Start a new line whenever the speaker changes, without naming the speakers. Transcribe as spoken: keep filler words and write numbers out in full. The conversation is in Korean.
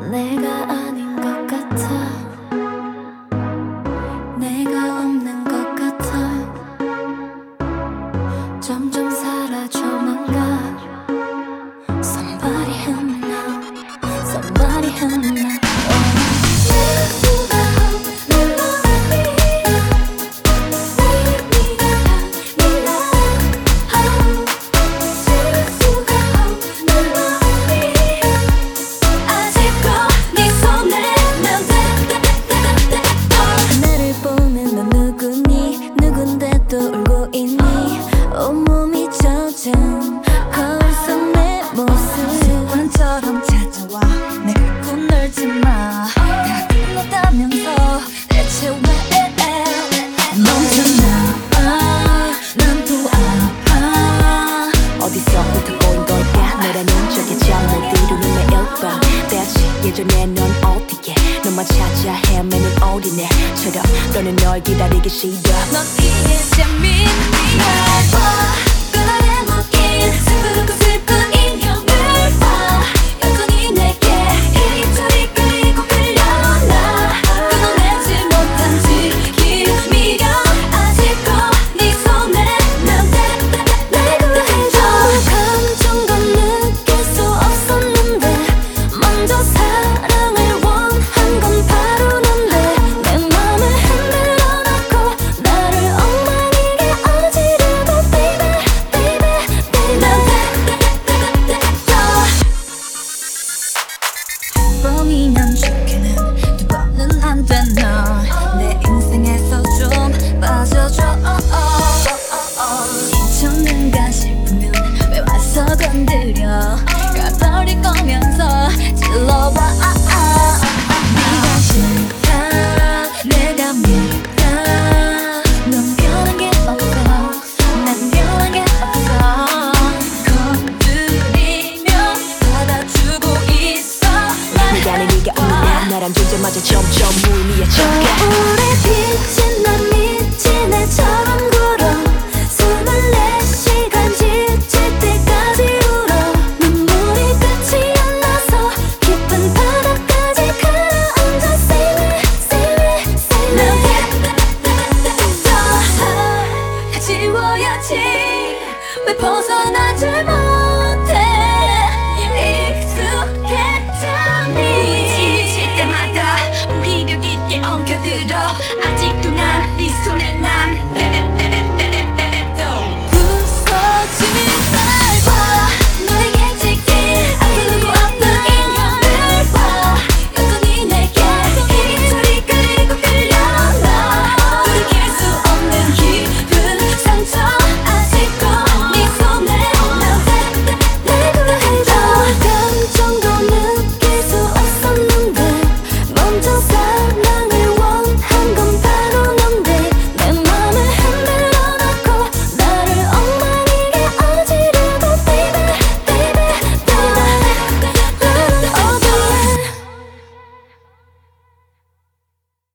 내가 아닌 것 같아. 내가 없는 것 같아. 점점 사라져만 가. Somebody help me now. Somebody help me now. 울고 있니? 온몸이 젖은 거울 속 내 모습 습관처럼 찾아와 내 갖고 놀지마. 다 끝났다면서 대체 왜 멈춰나와. 난 또 아파.
어디서부터 본 걸까? 너라는 저게 잠못 이루는 내 일방. 대체 예전에 넌 어디에 너만 찾아 헤매는 어린애처럼 너는 널 기다리기 싫어.
넌 이게 재밌니? 날 봐. 그날에 묶인 슬프고 슬픈 인형을 봐. 여전히 내게 이리저리 끌리고 끌려나. 끊어내지 못한 지긴 미련. 아직도 네 손에 난 내 구해줘. 감정도 느낄 수 없었는데 먼저 사랑을 원한 건 바로 넌데. 내 맘을 흔들어 놓고 나를 엉망이게 어지르고 baby baby baby. 난 뻥이면 좋게는 두 번은 안 돼. 너 내 인생에서 좀 빠져줘. 잊혔는가 싶으면 왜 와서 건드려. 가버릴 거면서 질러봐. 네가 싫다 내가 믿다. 넌 변한 게 없어. 난 변한 게 없어. 건드리면 받아주고 있어.
네가 아닌 네가 없는 나 나란 존재마저 점점 무의미해져가.
거울에 비친